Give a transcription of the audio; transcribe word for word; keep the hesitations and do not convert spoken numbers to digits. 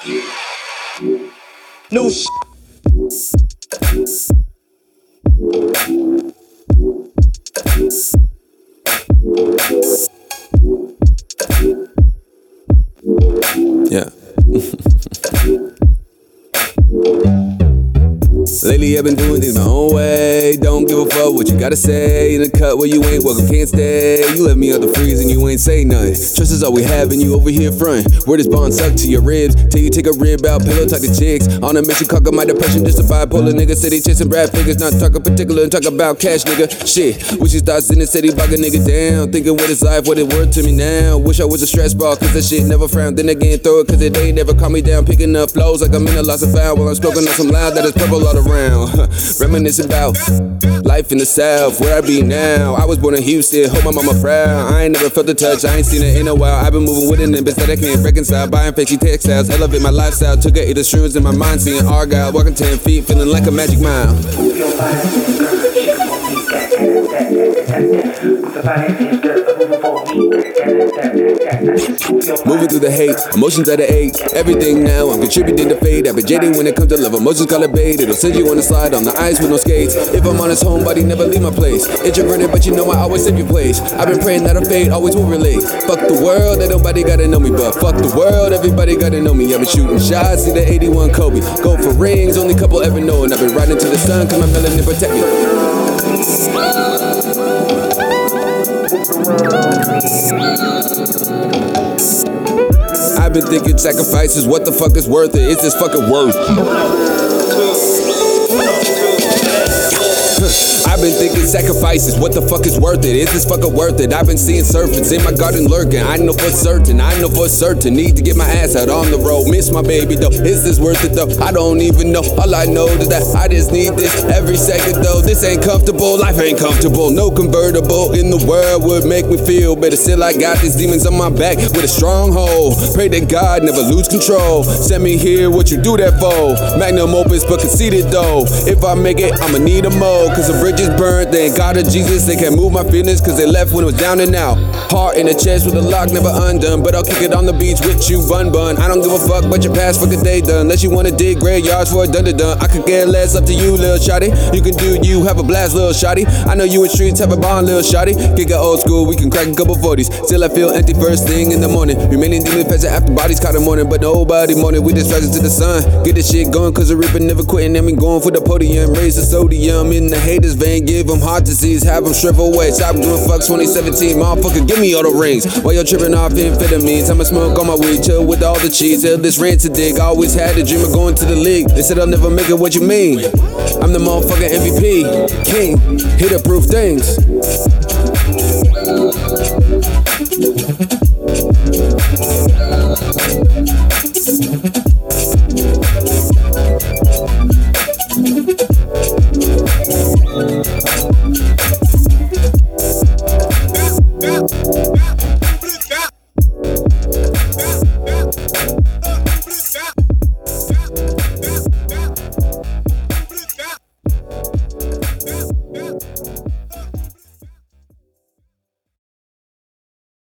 New Yeah. Lately I've been doing things my own way. Don't give a fuck what you gotta say. In the cut where you ain't welcome, can't stay. You left me out the freeze and you ain't say nothing. Trust is all we have and you over here front. Where this bond suck to your ribs till you take a rib out, pillow talk to chicks. On a mission, conquer my depression, just a bipolar nigga. City chasing Brad figures, not talking particular and talk about cash, nigga. Shit, wish you thoughts in the city, bug a nigga down. Thinking what is life, what it worth to me now. Wish I was a stress ball, cause that shit never frowned. Then again, throw it, cause it ain't never calm me down. Picking up flows like I'm in a loss of foul. While I'm smoking on some loud that is purple all around. Reminiscing about life in the South, where I be now. I was born in Houston, hope my mama proud. I ain't never felt the touch, I ain't seen it in a while. I've been moving with an image that I can't reconcile. Buying fancy textiles, elevate my lifestyle. Took a eat of shrooms in my mind, seeing Argyle. Walking ten feet, feeling like a magic mile. Moving through the hate, emotions at the eight. Everything now, I'm contributing to fate. I've been jaded when it comes to love, emotions call it bait. It'll send you on a slide on the ice with no skates. If I'm honest, homebody, never leave my place. Introverted, but you know I always save your place. I've been praying that our fate always will relate. Fuck the world, that nobody gotta know me. But fuck the world, everybody gotta know me. I've been shooting shots, see the eighty-one Kobe. Go for rings, only couple ever know. And I've been riding to the sun, cause my melanin protect me. I've been thinking sacrifices, what the fuck is worth it? Is this fucking worth it? I've been thinking sacrifices, what the fuck is worth it? Is this fucking worth it? I've been seeing serpents in my garden lurking. I know for certain, I know for certain. Need to get my ass out on the road. Miss my baby though, is this worth it though? I don't even know, all I know is that I just need this every second though. This ain't comfortable, life ain't comfortable. No convertible in the world would make me feel better. Still I got these demons on my back with a stronghold. Pray that God never lose control. Send me here, what you do that for? Magnum opus but conceited though. If I make it, I'ma need a mo. Cause the bridges burned, thank God of Jesus. They can't move my feelings cause they left when it was down and out. Heart in the chest with a lock never undone. But I'll kick it on the beach with you, bun bun. I don't give a fuck about your past, fuck a day done. Unless you wanna dig graveyards for a dun dun dun. I could care less, up to you, lil' shawty. You can do you, have a blast, lil' shawty. I know you in streets, have a bond, lil' shawty. Kick it old school, we can crack a couple forties. Still I feel empty first thing in the morning. Remaining demon peasant after bodies caught in morning. But nobody morning, we just rising to the sun. Get this shit going cause the reaper never quitting. And we going for the podium, raise the sodium in the haters vein. Give them heart disease, have them shrivel away. Stop doing fuck twenty seventeen, motherfucker, give me all the rings. While you're tripping off amphetamines, I'ma smoke on my weed, chill with all the cheese. Till this rant to dig, I always had a dream of going to the league. They said I'll never make it, what you mean? I'm the motherfucking M V P, king, hit-proof things.